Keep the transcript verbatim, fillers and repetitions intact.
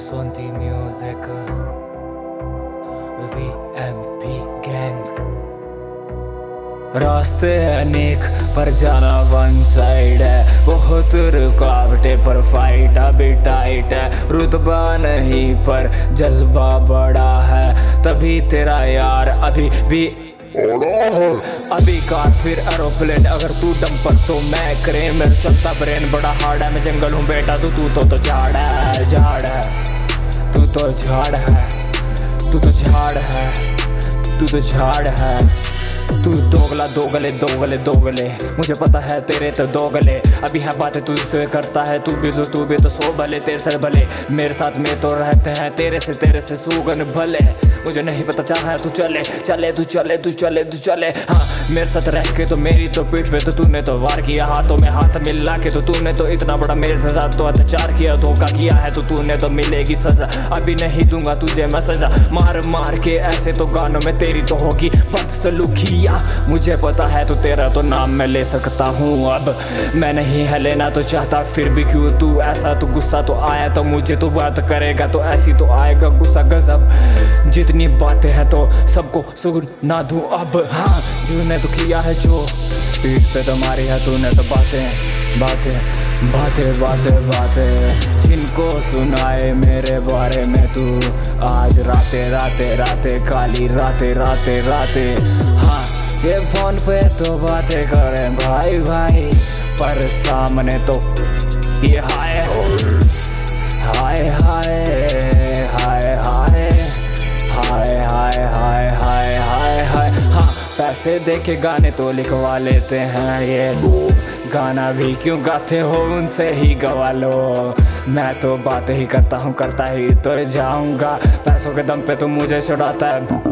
Sonti Music, V M P Gang। रास्ते अनेक पर जाना वन साइड है, बहुत रुकावटें पर फाइट अभी टाइट है। रुतबा नहीं पर जज्बा बड़ा है, तभी तेरा यार अभी भी अभी कार फिर एरोप्लेन। अगर तू डंपर तो मैं क्रेन, मेरा चलता ब्रेन बड़ा हार्ड है। मैं जंगल हूँ बेटा तू तू तो, तो झाड़ है झाड़ है तू तो झाड़ है तू तो झाड़ है तू तो झाड़ है तू दोगला दोगले दोगले दोगले। मुझे पता है तेरे तो दोगले, अभी है बातें तू इससे करता है। तू भी तो तू भी तो सो भले तेरे से भले, मेरे साथ में तो रहते हैं तेरे से तेरे से सुगन भले। मुझे नहीं पता चाह है तू चले चले तू चले तू चले तू चले हाँ मेरे साथ रह के तो मेरी तो पीठ पे तो तूने तो वार किया, हाथों में हाथ मिला के तो तूने तो इतना बड़ा मेरे साथ तो अत्याचार किया, धोखा किया है तो तूने तो मिलेगी सजा। अभी नहीं दूंगा तुझे मैं सजा, मार मार के ऐसे तो गानों में तेरी तो होगी बदसलूकी। मुझे पता है तो तेरा तो नाम मैं ले सकता हूँ, अब मैं नहीं है लेना तो चाहता फिर भी क्यों तू ऐसा। तो गुस्सा तो आया तो मुझे तो बात करेगा तो ऐसी तो आएगा गुस्सा गजब। जितनी बातें हैं तो सबको सुना दूं अब, हाँ तूने तो किया है जो पीठ पे तो मारी है तूने तो बातें बातें बातें बातें बातें जिनको सुनाए मेरे बारे में तू। आज राते राते राते काली राते राते राते हाँ ये फोन पे तो बातें करें भाई भाई, पर सामने तो ये हाय हाय हाय हाय हाय हाय हाय हाय हाय हाय हाय हाँ पैसे दे के गाने तो लिखवा लेते हैं ये लोग, गाना भी क्यों गाते हो उनसे ही गवा लो। मैं तो बातें ही करता हूँ करता ही तो जाऊंगा, पैसों के दम पे तो मुझे छुड़ाता है।